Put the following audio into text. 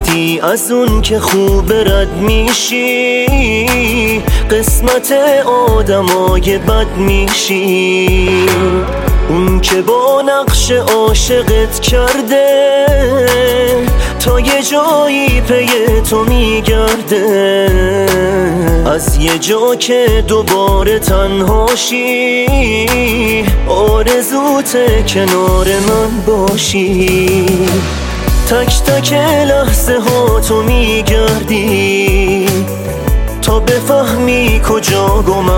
وقتی از اون که خوب رد میشی، قسمت آدمای بد میشی. اون که با نقش عاشقت کرده تا یه جایی پی تو میگرده، از یه جا که دوباره تنهاشی آرزوت کنار من باشی. تک تک لحظه ها تو میگردی تا بفهمی کجا گمم